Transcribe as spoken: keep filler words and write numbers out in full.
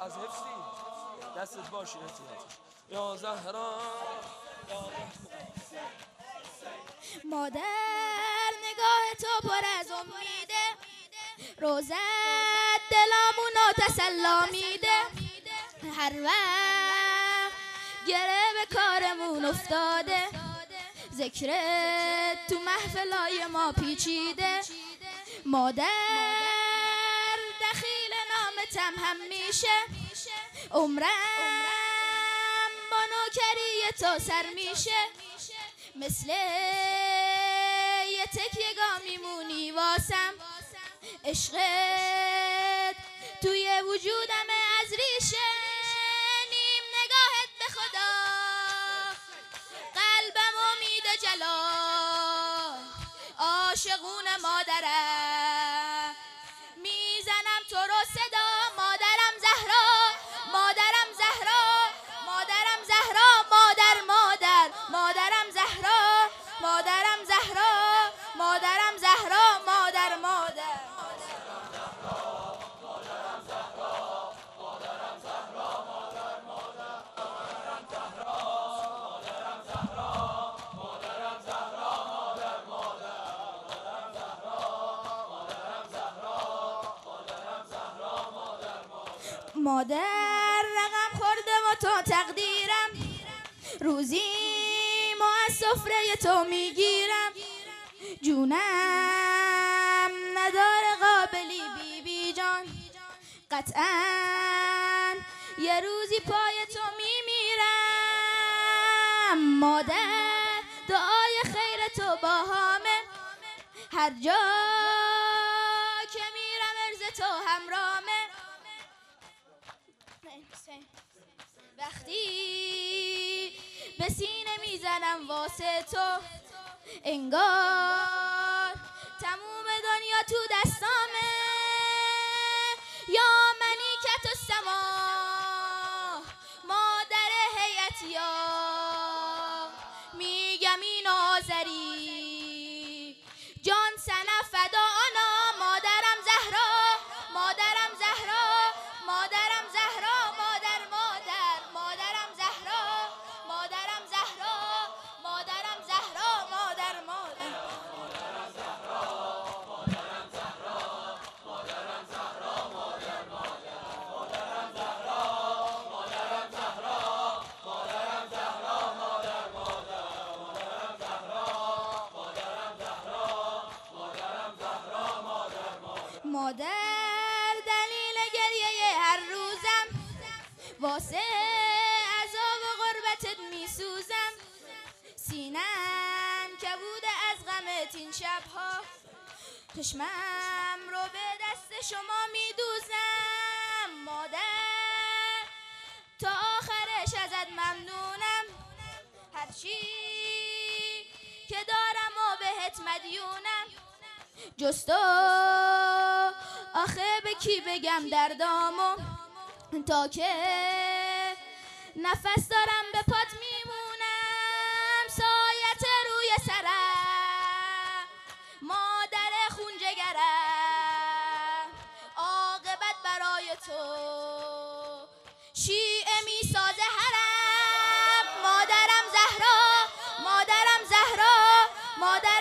از حفظی دستت باشی نتیجه یا زهرا مادر نگاه تو پر از امیده، روزت دلامونو تسلا میده. هر وقت گره به کارمون افتاده، ذکرت تو محفلای ما پیچیده. مادر دخیل نامتم هم میشه، عمرم با نوکری تو سر میشه. مثل یه تکیه‌گاه میمونی واسم، عشقت توی وجودم از ریشه. نیم نگاهت به خدا قلبمو میده جلا، عاشقون مادرم میزنم تو رو صدا. مادرم زهرا، مادرم زهرا، مادرم زهرا، مادر مادر، مادرم زهرا، مادرم زهرا، مادرم زهرا، مادر مادر. مادر رقم خورده و تو تقدیرم، روزی ما از سفره تو میگیرم. جونم نداره قابلی بی بی جان، قطعا یه روزی پای تو میمیرم. مادر دعای خیر تو با همه، هر جا که میرم عرض تو همرامه. وقتی به سینه میزنم واسه تو، انگار تموم دنیا تو دستامه. یا ملیکت السما، مادر هیئتیا، میگم این آذری جان سنه فدانا. مادرم زهرا، مادرم زهرا، مادرم زهرا، مادر مادر، مادرم زهرا، مادرم زهرا، مادرم زهرا، مادر مادر. مادر دلیل گریه هر روزم، واسه عذاب و غربتت میسوزم. سینم کبوده از غمت این شبها، چشمم رو به دست شما میدوزم. مادر تا آخرش ازت ممنونم، هرچی که دارم و بهت مدیونم. جز تو آخه به کی بگم دردامو، تا که نفس دارم به پات میمونم. سایت روی سرم، مادر خون جگرم، عاقبت برای تو شیعه میسازه حرم. مادرم زهرا، مادرم زهرا، مادر